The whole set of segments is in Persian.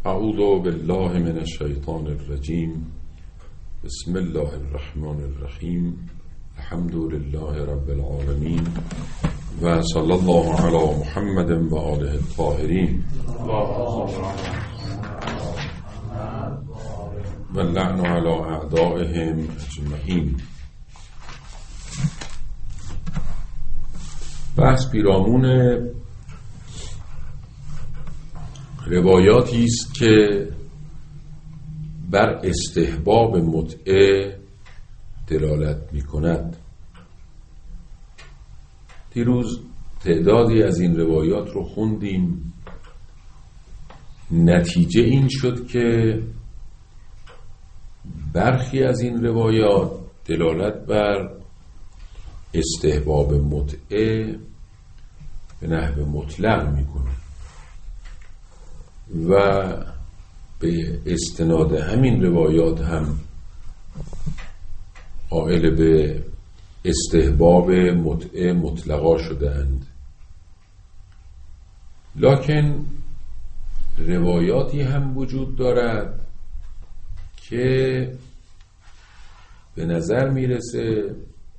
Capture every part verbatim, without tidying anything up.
اعوذ بالله من الشیطان الرجیم. بسم الله الرحمن الرحیم. الحمد لله رب العالمین و صلی الله علی محمد و آله الطاهرین و اللعن علی اعدائهم اجمعین. بحث پیرامون روایاتی است که بر استحباب متعه دلالت می کند. دیروز تعدادی از این روایات رو خوندیم. نتیجه این شد که برخی از این روایات دلالت بر استحباب متعه به نحو مطلق می کند و به استناد همین روایات هم قائل به استحباب متعه مطلقا شدند. لکن روایاتی هم وجود دارد که به نظر میرسه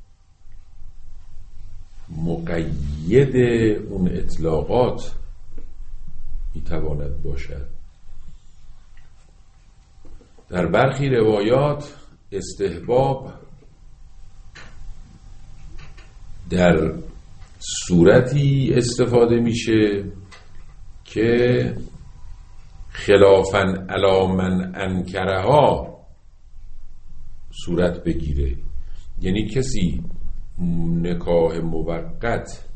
مقید اون اطلاقات میتواند باشد. در برخی روایات استحباب در صورتی استفاده میشه که خلافاً علی من انکرها صورت بگیره، یعنی کسی نکاح موقت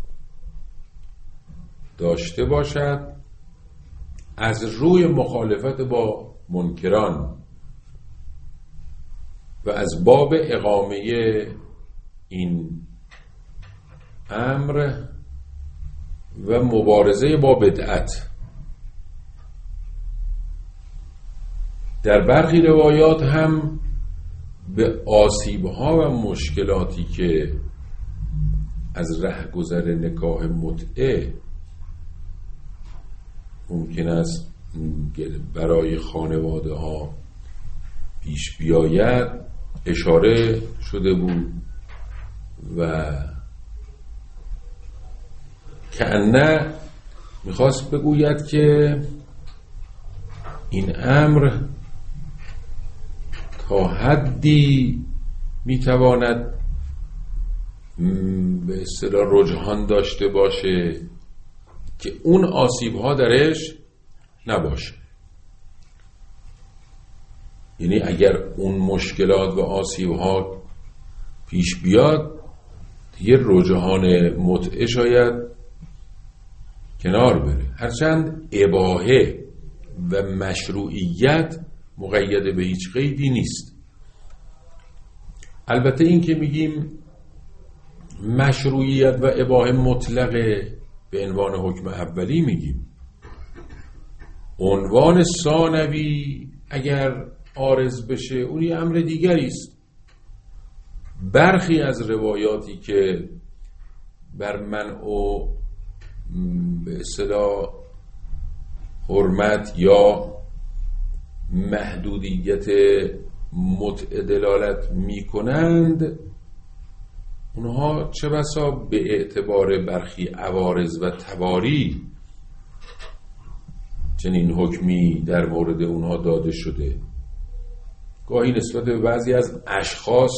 داشته باشد از روی مخالفت با منکران و از باب اقامه این امر و مبارزه با بدعت. در برخی روایات هم به آسیب‌ها و مشکلاتی که از رهگذر نکاح متعه ممکن است برای خانواده ها پیش بیاید اشاره شده بود و کأنه میخواست بگوید که این امر تا حدی میتواند به اصطلاح رجحان داشته باشه که اون آسیب‌ها درش نباشه. یعنی اگر اون مشکلات و آسیب‌ها پیش بیاد دیگه رجحان متعه شاید کنار بره، هرچند اباحه و مشروعیت مقید به هیچ قیدی نیست. البته این که میگیم مشروعیت و اباحه مطلقه به عنوان حکم اولی میگیم، عنوان ثانوی اگر عارض بشه اون یه امر دیگری است. برخی از روایاتی که بر منع و به اصطلاح حرمت یا محدودیت متعه دلالت میکنند، اونها چه بسا به اعتبار برخی عوارض و تواری چنین حکمی در مورد اونها داده شده. گاهی نسبت به بعضی از اشخاص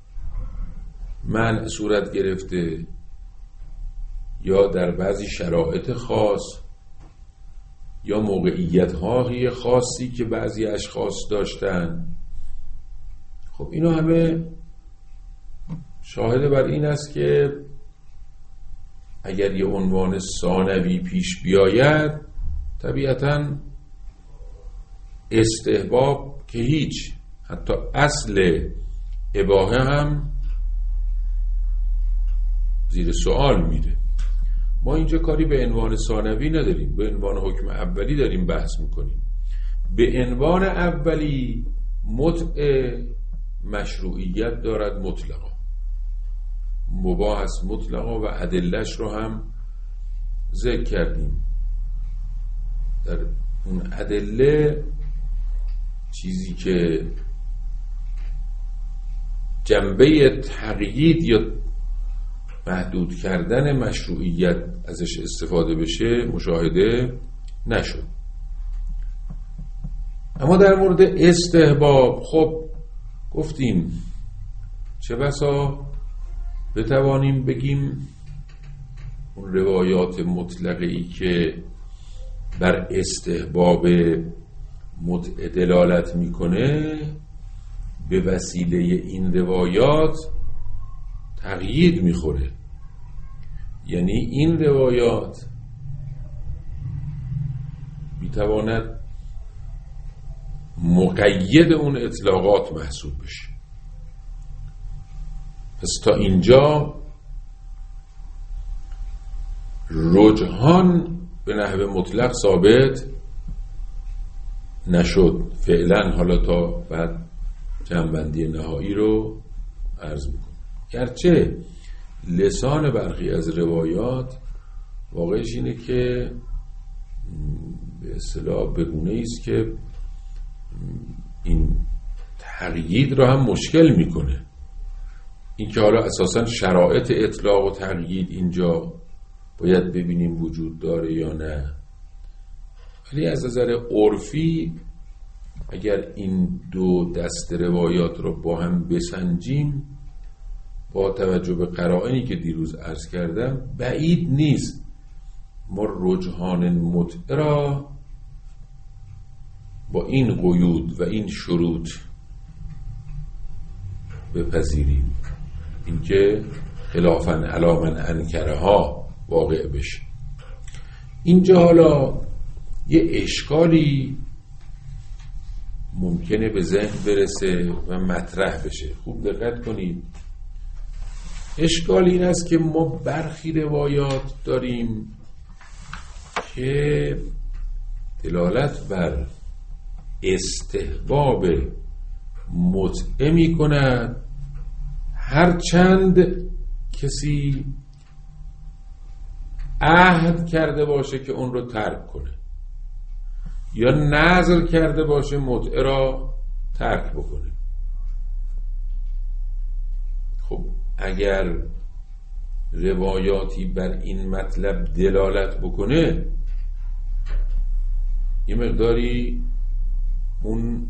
منع صورت گرفته یا در بعضی شرایط خاص یا موقعیت‌های خاصی که بعضی اشخاص داشتن. خب اینا همه شاهد بر این است که اگر یه عنوان ثانوی پیش بیاید طبیعتاً استحباب که هیچ، حتی اصل اباحه هم زیر سوال میره. ما اینجا کاری به عنوان ثانوی نداریم، به عنوان حکم اولی داریم بحث میکنیم. به عنوان اولی متعه مشروعیت دارد مطلقا، مباح است مطلقا و ادله‌اش رو هم ذکر کردیم. در اون ادله چیزی که جنبه تقیید یا محدود کردن مشروعیت ازش استفاده بشه مشاهده نشد. اما در مورد استحباب خب گفتیم چه بسا بتوانیم بگیم اون روایات مطلقه‌ای که بر استحباب متع دلالت میکنه به وسیله این روایات تقیید میخوره. یعنی این روایات میتواند مقید اون اطلاقات محسوب بشه. پس تا اینجا رجحان به نحو مطلق ثابت نشد فعلا. حالا تا بعد جنبندی نهایی رو عرض میکنم. گرچه لسان برخی از روایات واقعش اینه که به اصطلاح بگونه است که این تقیید رو هم مشکل میکنه. این که حالا اساساً شرایط اطلاق و تقیید اینجا باید ببینیم وجود داره یا نه، ولی از نظر عرفی اگر این دو دست روایات رو با هم بسنجیم با توجه به قرائنی که دیروز عرض کردم بعید نیست ما رجحان متع را با این قیود و این شروط بپذیریم، اینکه خلافاً علی من انکرها واقع بشه. اینجا حالا یه اشکالی ممکنه به ذهن برسه و مطرح بشه. خوب دقت کنید. اشکال این است که ما برخی روایات داریم که دلالت بر استحباب متعه می کند هر چند کسی عهد کرده باشه که اون رو ترک کنه یا نذر کرده باشه متعه را ترک بکنه. خب اگر روایاتی بر این مطلب دلالت بکنه یه مقداری اون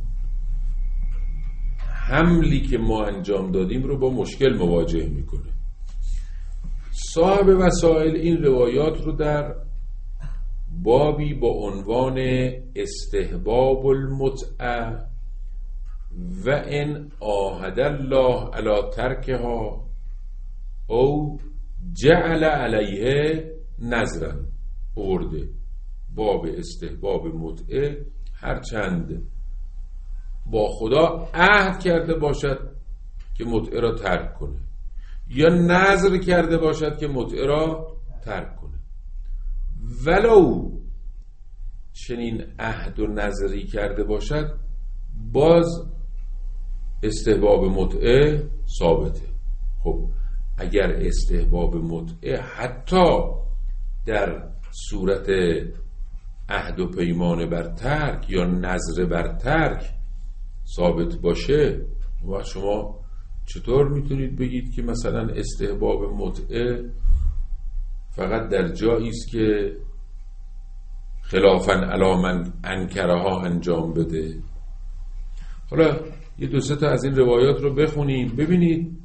حملی که ما انجام دادیم رو با مشکل مواجه میکنه. صاحب وسائل این روایات رو در بابی با عنوان استحباب المتعه و ان عاهد الله علی ترکها او جعل علیه نذرا آورده. باب استحباب متعه هرچند با خدا عهد کرده باشد که متعه را ترک کنه یا نذر کرده باشد که متعه را ترک کنه، ولو چنین عهد و نذری کرده باشد باز استحباب متعه ثابته. خب اگر استحباب متعه حتی در صورت عهد و پیمان بر ترک یا نذر بر ترک ثابت باشه و شما چطور میتونید بگید که مثلا استحباب متعه فقط در جایی است که خلافاً علی من انکرها انجام بده؟ حالا یه دو سه تا از این روایات رو بخونیم ببینید.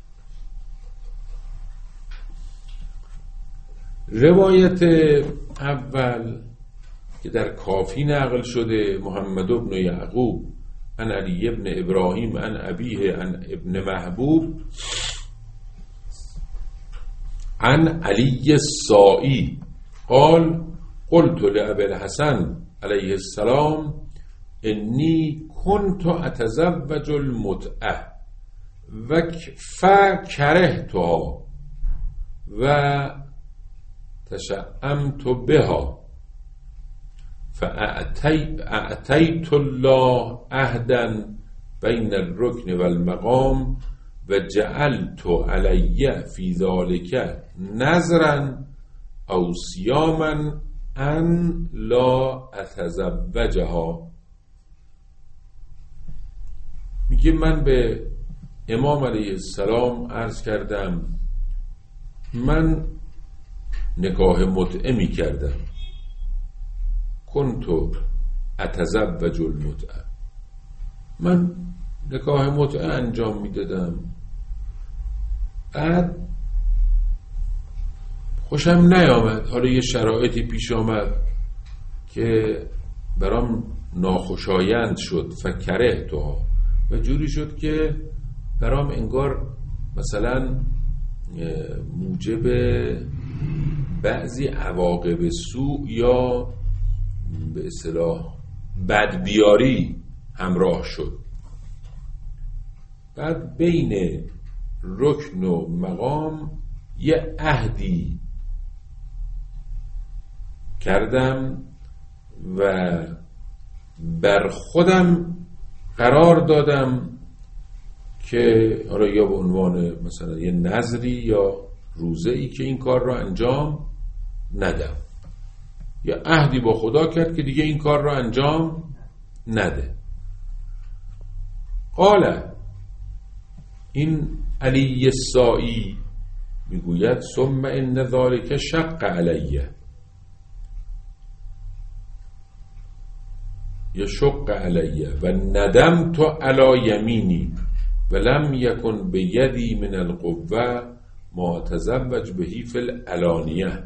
روایت اول که در کافی نقل شده محمد بن یعقوب عن علی ابن ابراهیم عن ابیه عن ابن محبوب عن علی السائی قال قلت لأبي الحسن علیه السلام انی كنت اتزوج المتعه و فکرهتها و تشأمت بها فأعطيت الله عهدا بين الركن والمقام وجعلت علي في ذلك نذرا أو صياما ان لا اتزوجها. میگه من به امام علیه السلام عرض کردم من نکاح متعه می کردم، کنتو اتزوج المتعه، من نکاح متعه انجام می دادم، بعد خوشم نیامد، حالا یه شرایطی پیش آمد که برام ناخوشایند شد، فکره توها، و جوری شد که برام انگار مثلا موجب بعضی عواقب سوء یا به اصطلاح بدبیاری همراه شد. بعد بین رکن و مقام یه عهدی کردم و بر خودم قرار دادم که حالا یا به عنوان مثلا یه نذری یا روزه‌ای که این کار رو انجام ندم، یا عهدی با خدا کرد که دیگه این کار رو انجام نده. قال این علی السائی میگوید ثم ان ذلک شق علیه یا شق علیه و ندمت علی یمینی و لم یکن بیدی من القوه ما تزوج بهی فی العلانیه.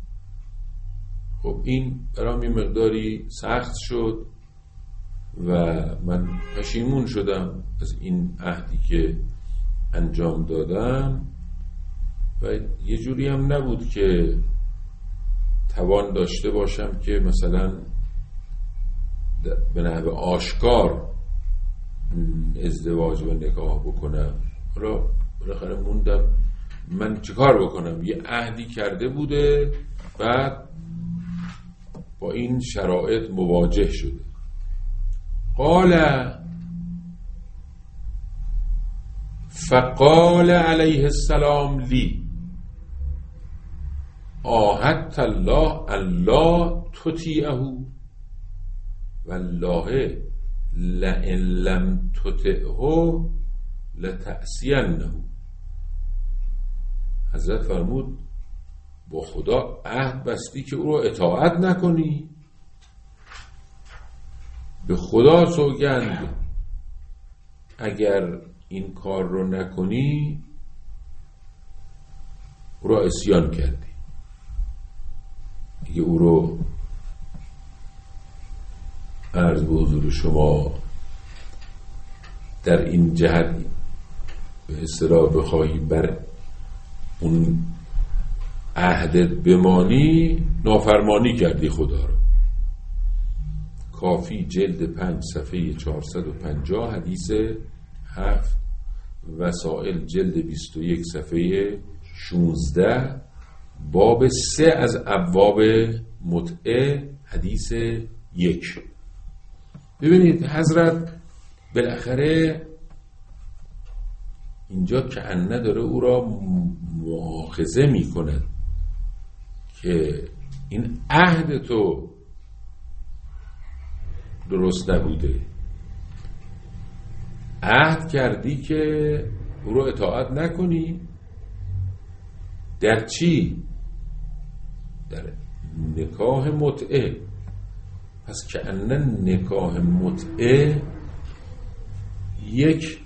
خب این برام یه مقداری سخت شد و من پشیمون شدم از این عهدی که انجام دادم و یه جوری هم نبود که توان داشته باشم که مثلا به نحو آشکار ازدواج و نکاح بکنم. حالا بالاخره موندم من چیکار بکنم، یه عهدی کرده بوده بعد با این شرایط مواجه شده. قال فقال علیه السلام لی آهدت الله الا تطیعه والله لئن لم تطعه لتعصینه. حضرت فرمود با خدا عهد بستی که او رو اطاعت نکنی؟ به خدا سوگند اگر این کار رو نکنی او را عصیان کردی، دیگه او رو عرض به حضور شما در این جهت به اصطلاح بخواهی بر اون عهدت بمانی نافرمانی کردی خدا رو. کافی جلد پنج صفحه چهارصد و پنجاه حدیث هفت، وسائل جلد بیست و یک صفحه شانزده، باب سه از ابواب متعه حدیث یک. ببینید حضرت بالاخره اینجا که انه داره او را مؤاخذه می کند که این عهد تو درست نبوده، عهد کردی که او را اطاعت نکنی. در چی؟ در نکاح متعه. پس که انه نکاح متعه یک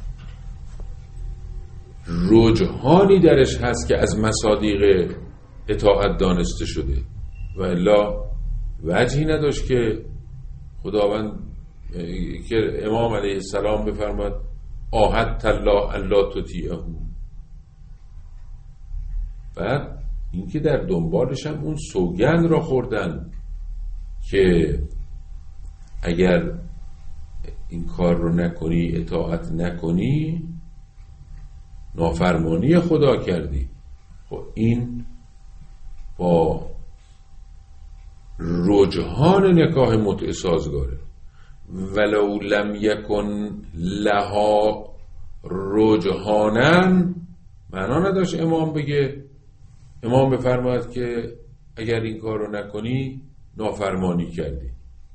رجحانی درش هست که از مصادیق اطاعت دانسته شده و الا وجهی نداشت که خداوند که امام علیه السلام بفرماد آهدت الله الا تطیعه. بعد اینکه در دنبالش هم اون سوگند را خوردن که اگر این کار رو نکنی، اطاعت نکنی، نافرمانی خدا کردی. خب این با رجحان نکاح متعه سازگاره. ولو لم یکن لها رجحانن معنا نداشت امام بگه، امام بفرماید که اگر این کار رو نکنی نافرمانی کردی.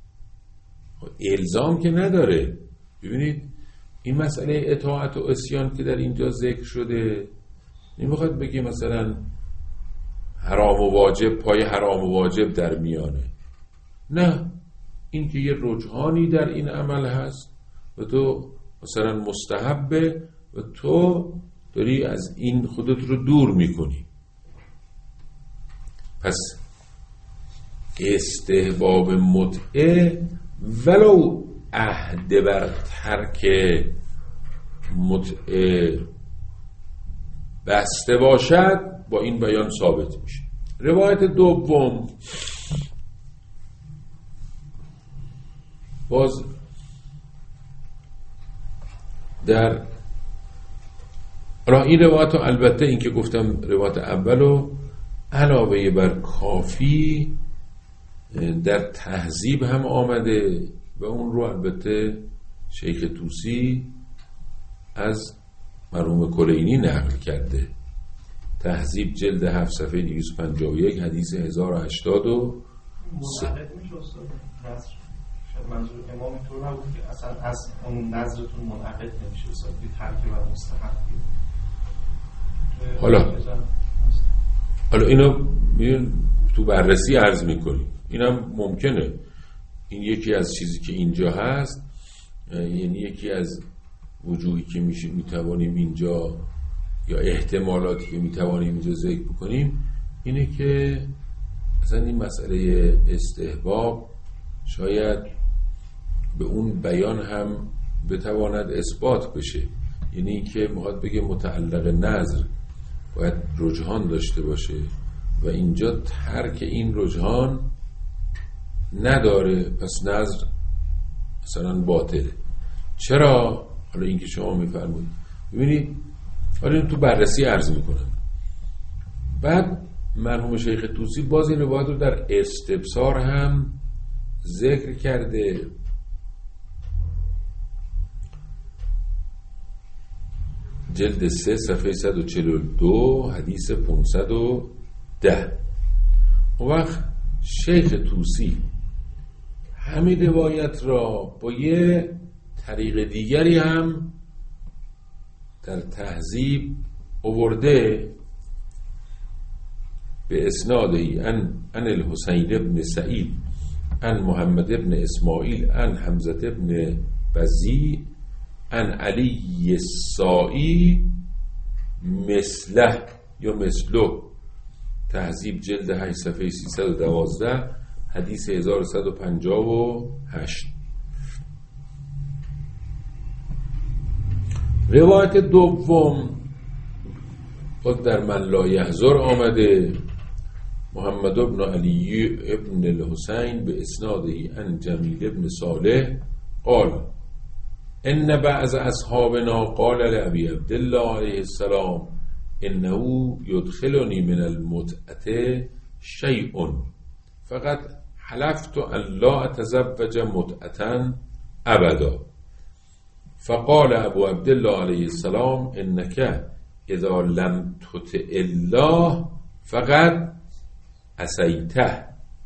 الزام که نداره. ببینید این مسئله اطاعت و عصیان که در اینجا ذکر شده نمیخواد بگی مثلا حرام و واجب پای حرام و واجب در میانه، نه، این که یه رجحانی در این عمل هست و تو مثلا مستحبه و تو داری از این خودت رو دور میکنی. پس استحباب متعه ولو عهد بر ترک متعه بسته باشد با این بیان ثابت میشه. روایت دوم باز در را این روایت رو البته این که گفتم روایت اولو علاوه بر کافی در تهذیب هم آمده و اون رو البته شیخ طوسی از مرحوم کلینی نقل کرده. تهذیب جلد هفت صفحه دویست و پنجاه و یک حدیث هزار و هشتاد و سه. منعقد میشه استاد نظر؟ شاید منظور امام اینطور نبود که اصلا از اون نظرتون منعقد نمیشه استاد بی ترک و مستحب. حالا حالا اینو میدون تو بررسی عرض میکنی، اینم ممکنه. این یکی از چیزی که اینجا هست، یعنی یکی از وجوهی که میشه میتوانیم اینجا یا احتمالاتی که میتوانیم اینجا ذکر بکنیم اینه که مثلا این مسئله استحباب شاید به اون بیان هم بتواند اثبات بشه، یعنی این که میخواد بگه متعلق نظر باید رجحان داشته باشه و اینجا ترک این رجحان نداره، پس نظر مثلا باطله. چرا؟ حالا این که شما میفرمایید ببینید، حالا این تو بررسی عرض میکنم. بعد مرحوم شیخ طوسی باز این روایت رو در استبصار هم ذکر کرده. جلد سه صفحه صد و چهل و دو حدیث پانصد و ده. اون وقت شیخ طوسی همین روایت را با یه طریق دیگری هم در تهذیب آورده به اسنادی ان ان الحسین ابن سعید ان محمد ابن اسماعیل ان حمزه ابن بزی ان علی السائی مثله یا مثلو. تهذیب جلد هشت صفحه سیصد و دوازده حدیث هزار و صد و پنجاه و هشت. روایت دوم خود در من لا یحضر آمده. محمد ابن علی ابن الحسین به اسنادی ان جمیل ابن صالح قال ان بعض اصحابنا قال لأبي عبد الله علیه السلام انه يدخلني من المتعة شيء فقط حلفت ان لا اتزوج متعة ابدا. فقال ابو عبد الله علیه السلام انك اذا لم تطع الله فقد عصیته.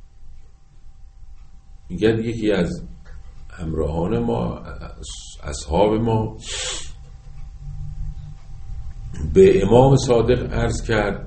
میگن یکی از همراهان ما، اصحاب ما، به امام صادق عرض کرد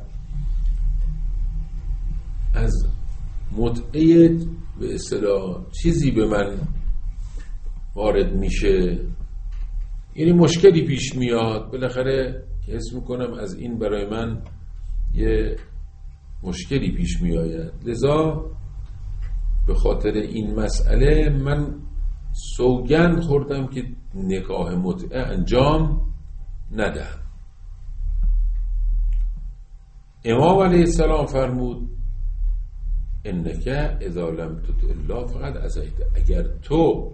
از متعه به اصطلاح چیزی به من وارد میشه، یعنی مشکلی پیش میاد، بالاخره که حس میکنم از این برای من یه مشکلی پیش می آید، لذا به خاطر این مسئله من سوگند خوردم که نکاح متعه انجام ندهم. امام علیه السلام فرمود انک اذا لم تطع الله فقد عصیت. اگر تو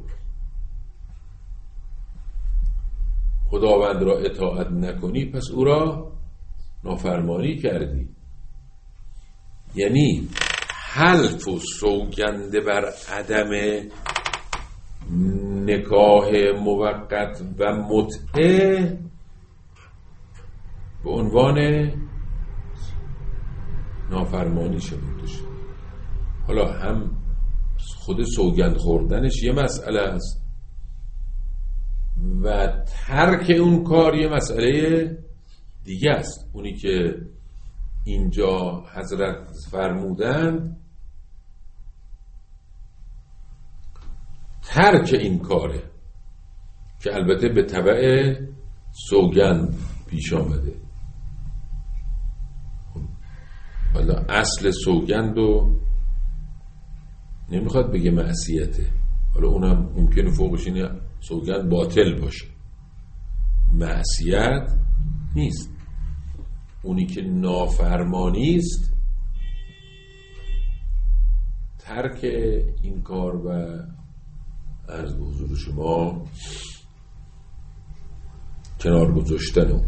خداوند را اطاعت نکنی پس او را نافرمانی کردی. یعنی حلف و سوگنده بر عدم نکاح موقت و متعه به عنوان نافرمانی شده. حالا هم خود سوگند خوردنش یه مسئله است و ترک اون کار یه مسئله دیگه است. اونی که اینجا حضرت فرمودند ترک این کاره که البته به تبع سوگند پیش آمده. حالا اصل سوگند رو نمیخواد بگه معصیته، حالا اونم ممکنه فوقش اینه سوگند باطل باشه، معصیت نیست. اونی که نافرمانی است ترک این کار و عرض به حضور شما کنار گذاشتن اون.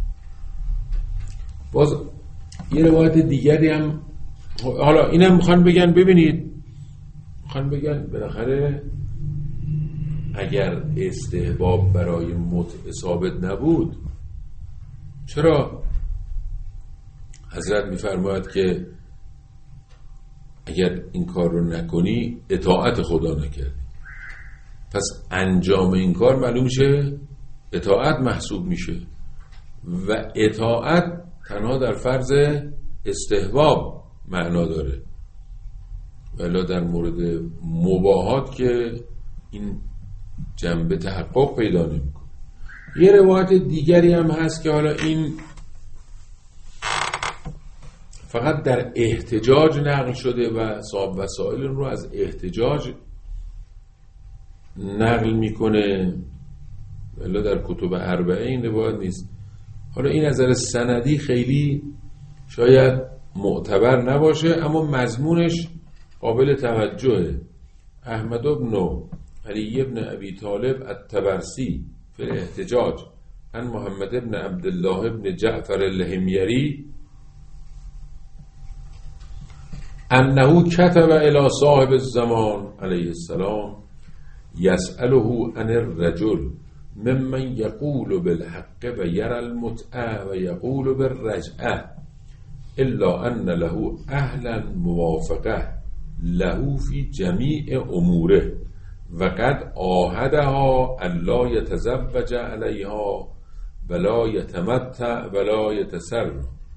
باز یه روایت دیگری هم، حالا اینم میخوان بگن ببینید، میخوان بگن بالاخره اگر استحباب برای متع ثابت نبود چرا حضرت میفرماید که اگر این کار رو نکنی اطاعت خدا نکردی؟ پس انجام این کار معلوم شه اطاعت محسوب میشه و اطاعت تنها در فرض استحباب معنا داره، ولی در مورد مباحات که این جنبه تحقق پیدا نمیکنه. یه روایت دیگری هم هست که حالا این فقط در احتجاج نقل شده و صاحب وسائل رو از احتجاج نقل میکنه، ولی در کتب اربعه این روایت نیست. حالا این نظر سندی خیلی شاید معتبر نباشه اما مضمونش قابل توجهه. احمد بن علی بن ابی طالب الطبرسی فی الاحتجاج عن محمد بن عبدالله بن جعفر الحمیری انه کتب الى صاحب الزمان علیه السلام یسأله عن الرجل ممن یقول بالحق و یرى المتعه و یقول بالرجعه الا ان له اهلا موافقه له فی جمیع اموره و قد عاهدها الا یتزوج علیها ولا یتمتع ولا یتسر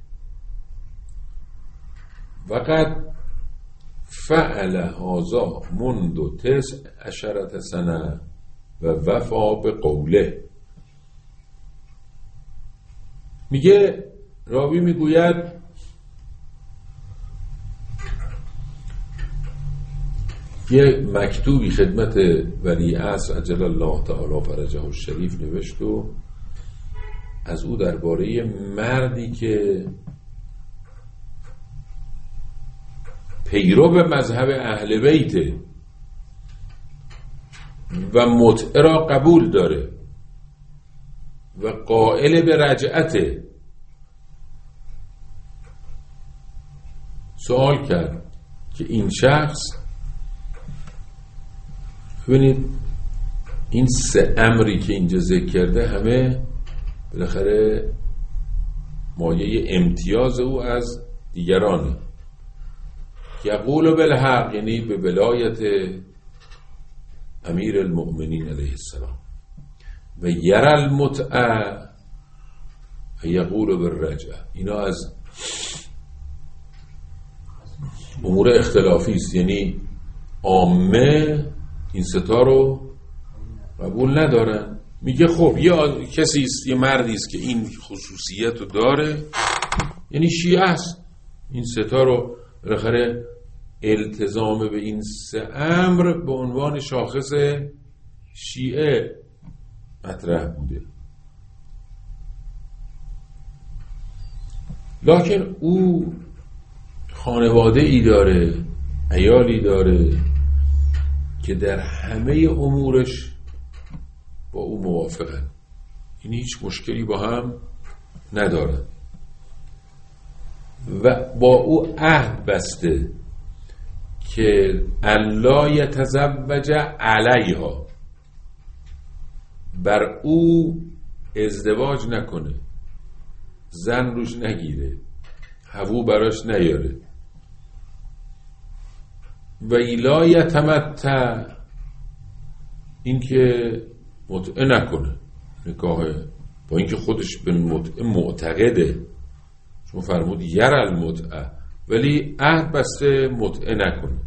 و قد فعل هذا منذ تسع عشرة سنه و وفا به قوله. میگه راوی میگوید یه مکتوبی خدمت ولی عصر عجل الله تعالی فرجه الشریف نوشت و از او درباره مردی که پیرو به مذهب اهل بیت و متعه را قبول داره و قائل به رجعته سوال کرد که این شخص، ببینید این سه امری که اینجا ذکر کرده همه بالاخره مایه امتیاز او از دیگرانه. یقول بالحق یعنی به ولایت امیر المؤمنین علیه السلام و یرى المتعه و یقول بالرجعه. اینا از امور اختلافی است، یعنی عامه این ستا رو قبول ندارن. میگه خب یه کسی است، یه مردی است که این خصوصیت رو داره، یعنی شیعه است، این ستا رو بالاخره التزام به این سه امر به عنوان شاخص شیعه مطرح بوده، لکن او خانواده ای داره، عیالی داره که در همه امورش با او موافقن، یعنی هیچ مشکلی با هم ندارن و با او عهد بسته که الا یتزوج علیها، بر او ازدواج نکنه، زن روش نگیره، هوو براش نیاره. و لا یتمتع، این که متعه نکنه نکاح، با اینکه خودش به متعه معتقده، چون فرمود یر المتعه، ولی عهد بسته متعه نکنه.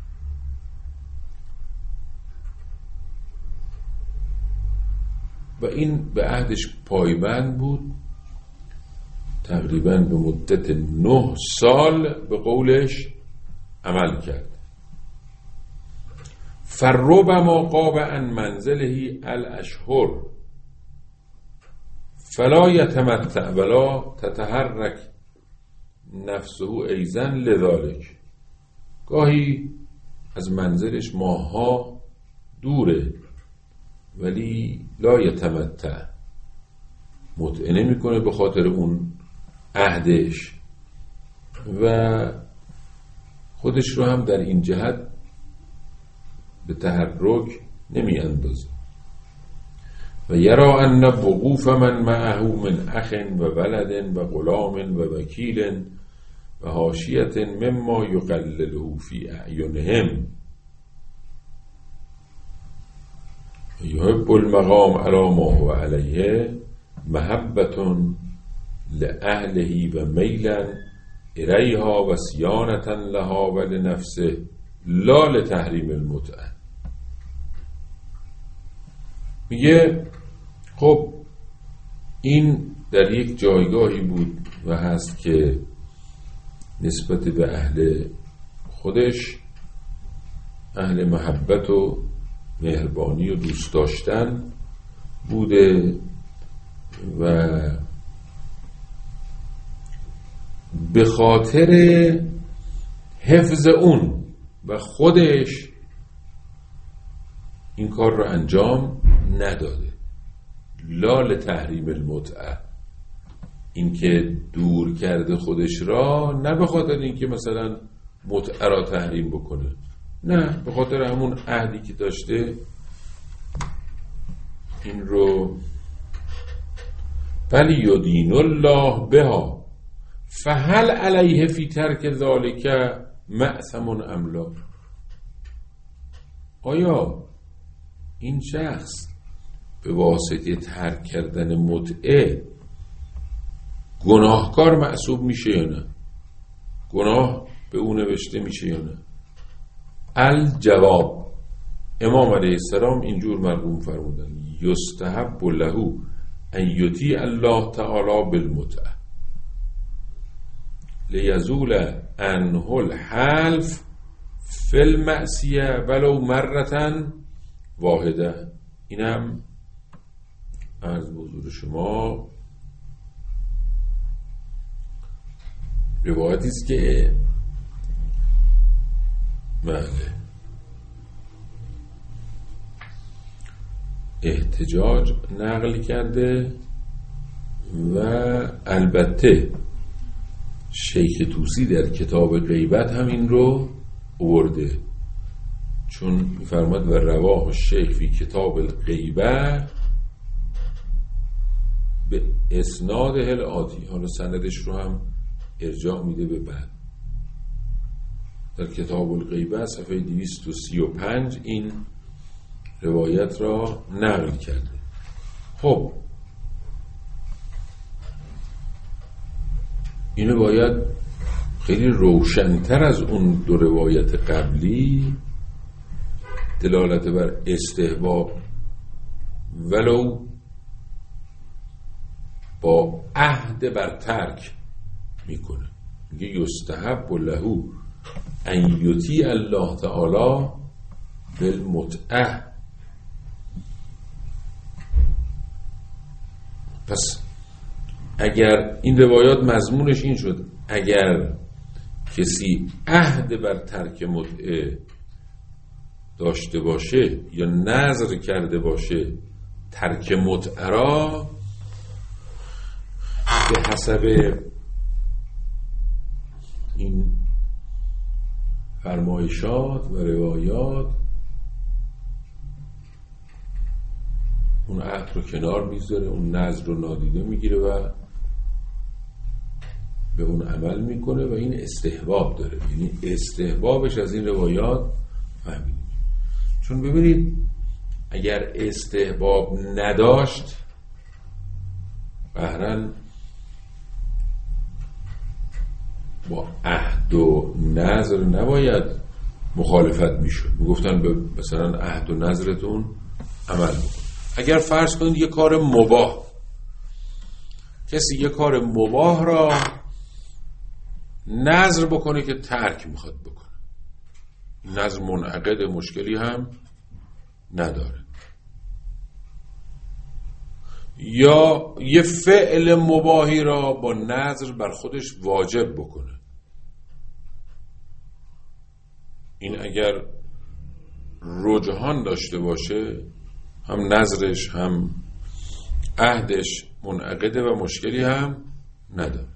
و این به عهدش پایبند بود تقریبا به مدت نه سال به قولش عمل کرد. فربما قاب عن منزله الاشهر فلا یتمتع ولا تتحرک نفسه ایضا لذلك، گاهی از منزلش ماها دوره ولی لا یتمتع، متعه نمی کنه به خاطر اون عهدش و خودش رو هم در این جهت به تحرک نمی اندازه. و یرا ان وقوف من معه من اخ و ولد و غلام و وکیل و حاشیت مما یقلله فی اعینهم یحب المقام علی ما هو علیه محبت لأهله و میلا الیها و صیانة لها و لنفسه لا لتحریم المتعه. میگه خب این در یک جایگاهی بود و هست که نسبت به اهل خودش اهل محبت و مهربانی و دوست داشتن بوده و به خاطر حفظ اون و خودش این کار رو انجام نداده. لا لتحریم المتعه، این که دور کرده خودش را نه به خاطر این که مثلا متعه را تحریم بکنه، نه، به خاطر همون عهدی که داشته این رو ولی یدین الله بها فهل علیه فی ترک ذالک مأثم ام لا. آیا این شخص به واسطه ترک کردن متعه گناهکار محسوب میشه یا نه؟ گناه به او نوشته میشه یا نه؟ الجواب، امام علیه السلام اینجور مرحوم فرمودن یستحب له ان یطیع الله تعالی بالمتعه لیزول عنه الحلف فی المعصیه ولو مرة واحده. اینم عرض به حضور شما روایتی است که بله احتجاج نقل کرده و البته شیخ طوسی در کتاب غیبت هم این رو آورده، چون می‌فرماد و رواه الشیخ فی کتاب الغیبه به اسناد الآتی، حالا سندش رو هم ارجاع میده به بعد. در کتاب الغیبه صفحه دویست و سی و پنج این روایت را نقل کرده. خب اینو باید خیلی روشن‌تر از اون دو روایت قبلی دلالت بر استحباب ولو با عهد بر ترک میکنه. میگه یستحب له ان یطیع الله تعالی بالمتعه. پس اگر این روایات مضمونش این شد اگر کسی عهد بر ترک متعه داشته باشه یا نذر کرده باشه ترک متعه را، به حسب این فرمایشات و روایات اون عهد رو کنار میذاره، اون نذر رو نادیده میگیره و به اون عمل میکنه و این استحباب داره، یعنی استحبابش از این روایات فهمیدیم. چون ببینید اگر استحباب نداشت قهرن با عهد و نظر نباید مخالفت میشد، میگفتن به مثلا عهد و نظرتون عمل بکن. اگر فرض کنید یه کار مباح، کسی یه کار مباح را نظر بکنه که ترک میخواد بکنه، نظر منعقد، مشکلی هم نداره. یا یه فعل مباحی را با نظر بر خودش واجب بکنه، این اگر رجحان داشته باشه هم نظرش هم عهدش منعقده و مشکلی هم نداره.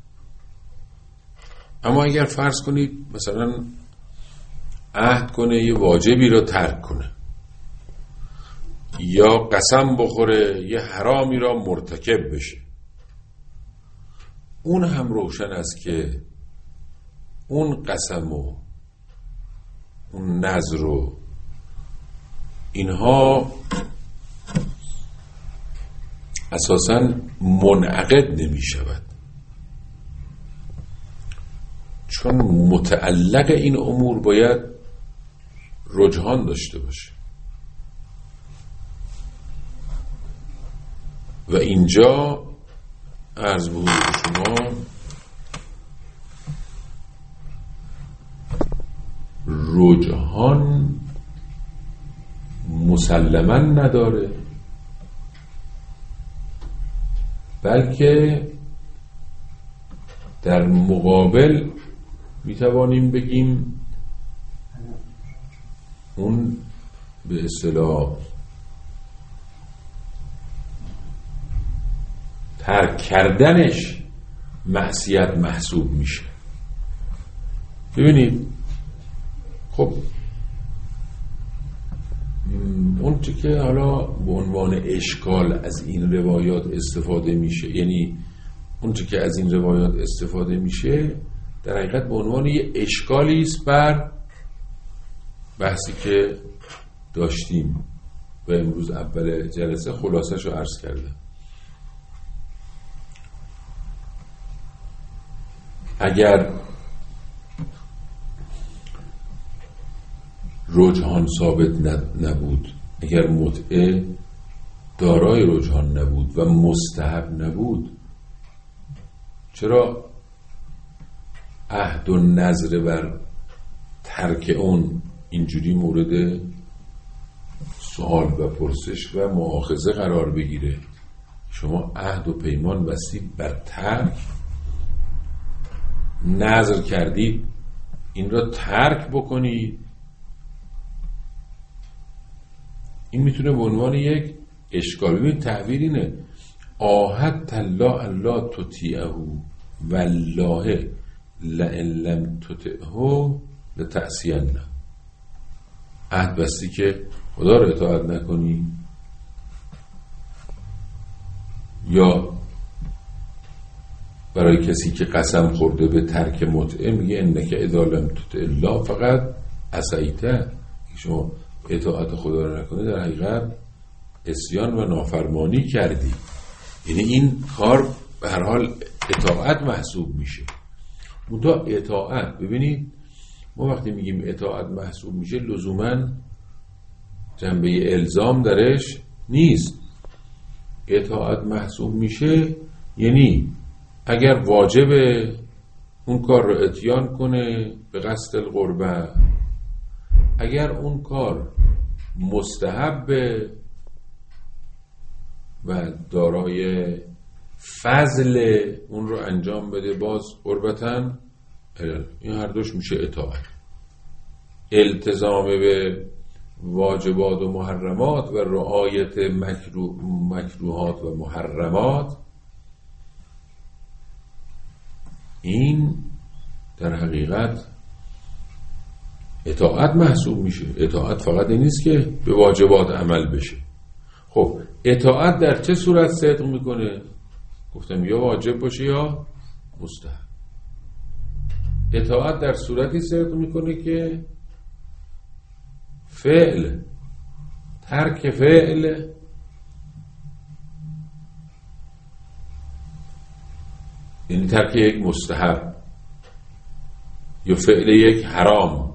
اما اگر فرض کنید مثلا عهد کنه یه واجبی را ترک کنه، یا قسم بخوره یه حرامی را مرتکب بشه، اون هم روشن است که اون قسم و اون نذر و اینها اساساً منعقد نمی شود، چون متعلق این امور باید رجحان داشته باشه. و اینجا عرض به حضور شما رجحان مسلماً نداره، بلکه در مقابل میتوانیم بگیم اون به اصطلاح ترک کردنش معصیت محسوب میشه. ببینید خب اون چی که حالا به عنوان اشکال از این روایات استفاده میشه، یعنی اون چی که از این روایات استفاده میشه در حقیقت به عنوان یه اشکالی است بر بحثی که داشتیم و امروز اول جلسه خلاصش رو عرض کردم. اگر رجحان ثابت نبود، اگر متعه دارای رجحان نبود و مستحب نبود، چرا عهد و نظر بر ترک اون اینجوری مورد سوال و پرسش و مؤاخذه قرار بگیره؟ شما عهد و پیمان بستید بر ترک، نظر کردید این را ترک بکنید، این میتونه به عنوان یک اشکال. ببین تعبیر اینه آهد الله الله تطیعه والله لئن لم تطعه لتعصینه، عهد بستی که خدا رو اطاعت نکنی. یا برای کسی که قسم خورده به ترک متعه میگه انک اذا لم تطع الله فقط عصیته، شما اطاعت خدا رو نکنی در حقیقت عصیان و نافرمانی کردی، یعنی این کار به هر حال اطاعت محسوب میشه. منتها اطاعت، ببینید ما وقتی میگیم اطاعت محسوب میشه لزوما جنبه الزام درش نیست. اطاعت محسوب میشه یعنی اگر واجب اون کار رو اتیان کنه به قصد القربه، اگر اون کار مستحب و دارای فضل اون رو انجام بده باز قربتن، این هر دوش میشه اطاعت. التزام به واجبات و محرمات و رعایت مکروه مکروهات و محرمات، این در حقیقت اطاعت محسوب میشه. اطاعت فقط این نیست که به واجبات عمل بشه. خب اطاعت در چه صورت صدق میکنه؟ گفتم یا واجب باشه یا مستحب. اطاعت در صورتی صدق میکنه که فعل ترک فعل یعنی ترک یک مستحب یا فعل یک حرام.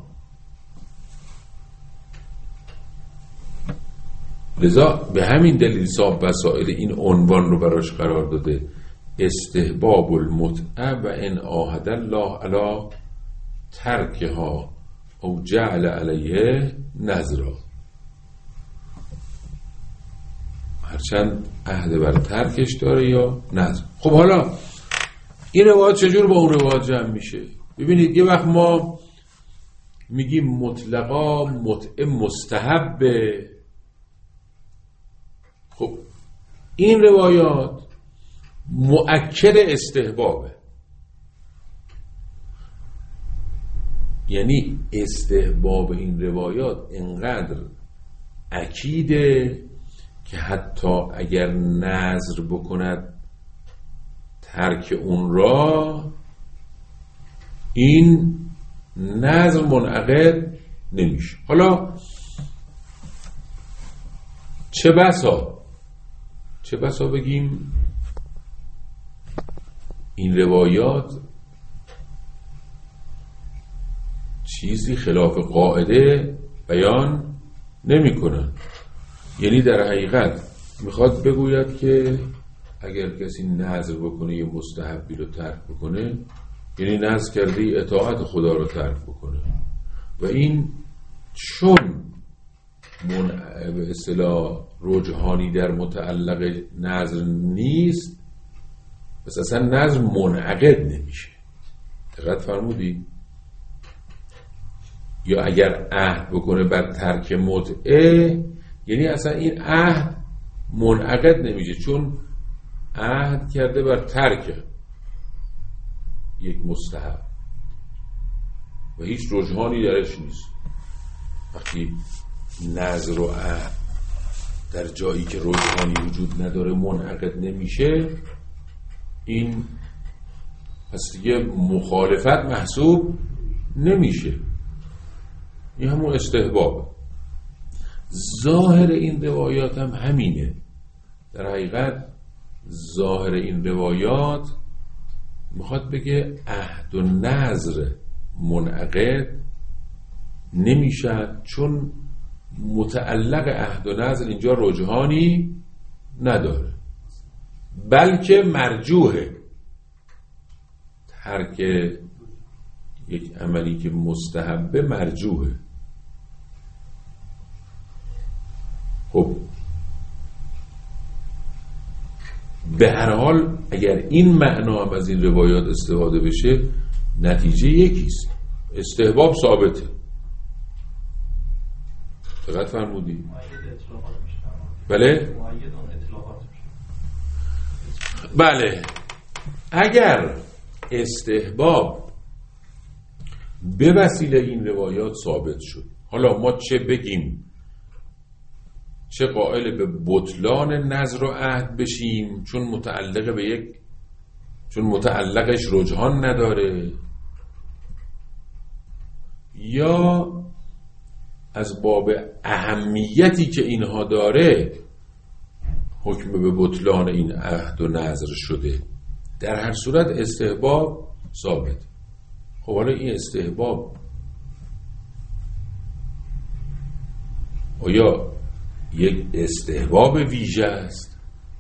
لذا به همین دلیل صاحب وسائل این عنوان رو براش قرار داده استحباب المتعه و ان عاهد الله علی ترکها او جعل علیه نذرا، هرچند عهد بر ترکش داره یا نذر. خب حالا این روایت چجور با اون روایت جمع میشه؟ ببینید یه وقت ما میگیم مطلقا متعه مستحبه، خب این روایات مؤکد استحبابه، یعنی استحباب این روایات انقدر اکیده که حتی اگر نذر بکند ترک اون را، این نذر منعقد نمیشه. حالا چه بسا چه بسا بگیم این روایات چیزی خلاف قاعده بیان نمی کنن، یعنی در حقیقت میخواد بگوید که اگر کسی نذر بکنه یه مستحبی رو ترک بکنه، یعنی نذر کرده اطاعت خدا رو ترک بکنه، و این چون من به اصطلاح رجحانی در متعلق نذر نیست، پس اصلا نذر منعقد نمیشه. دقت فرمودی؟ یا اگر عهد بکنه بر ترک متعه، یعنی اصلا این عهد منعقد نمیشه، چون عهد کرده بر ترک یک مستحب و هیچ رجحانی درش نیست. وقتی نذر و عهد در جایی که رجحانی وجود نداره منعقد نمیشه، این پس دیگه مخالفت محسوب نمیشه، این همون استحباب. ظاهر این روایات هم همینه. در حقیقت ظاهر این روایات میخواد بگه عهد و نذر منعقد نمیشد، چون متعلق عهد و نذر اینجا رجحانی نداره، بلکه مرجوحه. ترک یک عملی که مستحبه مرجوحه. خب به هر حال اگر این معنا هم از این روایات استفاده بشه، نتیجه یکیست، استحباب ثابته. دقت فرمودی؟ بله؟ بله. اگر استحباب به وسیله این روایات ثابت شد، حالا ما چه بگیم، چه قائل به بطلان نذر و عهد بشیم چون متعلق به یک چون متعلقش رجحان نداره، یا از باب اهمیتی که اینها داره حکم به بطلان این عهد و نذر شده، در هر صورت استحباب ثابت. خب حالا این استحباب آیا یک استحباب ویژه است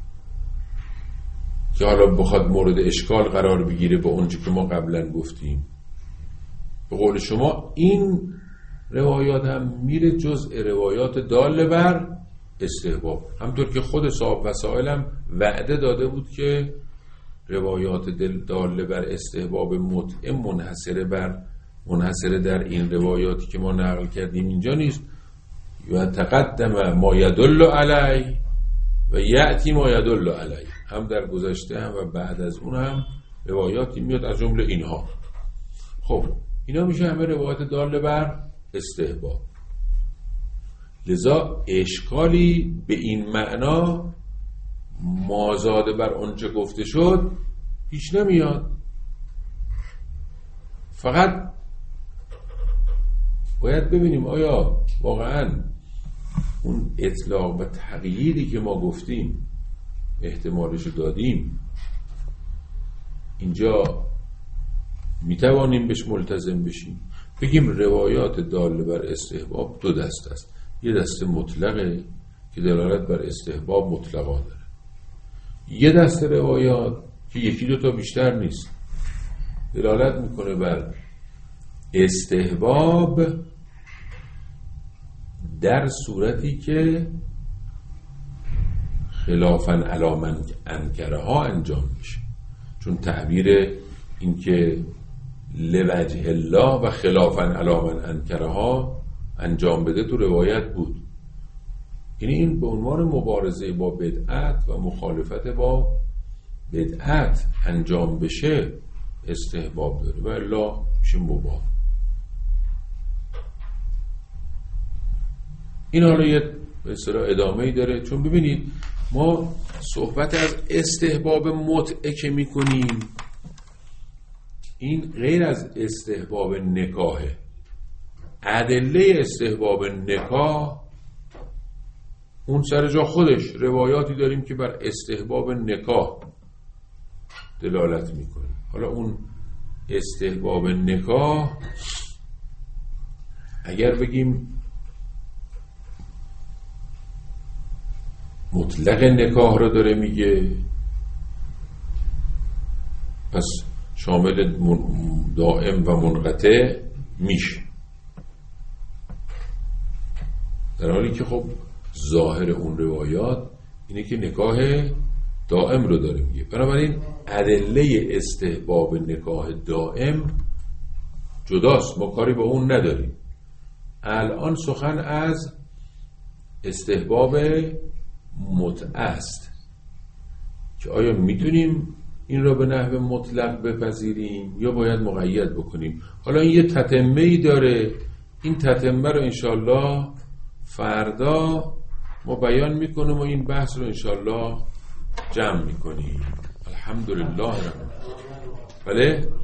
که حالا بخواد مورد اشکال قرار بگیره با اونچه که ما قبلا گفتیم؟ به قول شما این روایات هم میره جزء روایات داله بر استحباب، همطور که خود صاحب وسائل هم وعده داده بود که روایات داله بر استحباب متعه منحصره بر منحصره در این روایاتی که ما نقل کردیم اینجا نیست، و تقدم ما یدل علی و یأتی ما یدل علی، هم در گذشته هم و بعد از اون هم روایاتی میاد از جمله اینها. خب اینا میشه همه روایات داله بر استحباب. لذا اشکالی به این معنا مازاده بر آنچه گفته شد پیش نمیاد. فقط باید ببینیم آیا واقعا اون اطلاق و تغییری که ما گفتیم احتمالش دادیم اینجا میتوانیم بهش ملتزم بشیم. بگیم روایات داله بر استحباب دو دست است. یه دسته مطلقه که دلالت بر استحباب مطلقا داره، یه دسته روایات که یکی دو تا بیشتر نیست دلالت میکنه بر استحباب در صورتی که خلافاً علی من انکره ها انجام میشه. چون تعبیر این که لوجه الله و خلافاً علی من انکره ها انجام بده تو روایت بود، یعنی این به عنوان مبارزه با بدعت و مخالفت با بدعت انجام بشه استحباب داره و الا میشه مباح. این حالا یه به اصطلاح ادامه‌ای داره، چون ببینید ما صحبت از استحباب متعه که میکنیم این غیر از استحباب نکاحه. ادله استحباب نکاح اون سر جا خودش روایاتی داریم که بر استحباب نکاح دلالت میکنه. حالا اون استحباب نکاح اگر بگیم مطلق نکاح رو داره میگه، پس شامل دائم و منقطع میشه، در حالی که خب ظاهر اون روایات اینه که نکاح دائم رو داره میگه. بنابراین ادله استحباب نکاح دائم جداست، ما کاری با اون نداریم. الان سخن از استحباب متعه است که آیا میتونیم این را به نحو مطلق بپذیریم یا باید مقید بکنیم. حالا این یه تتمه‌ای داره، این تتمه رو انشالله فردا ما بیان میکنیم و این بحث رو انشالله جمع میکنیم. الحمدلله. بله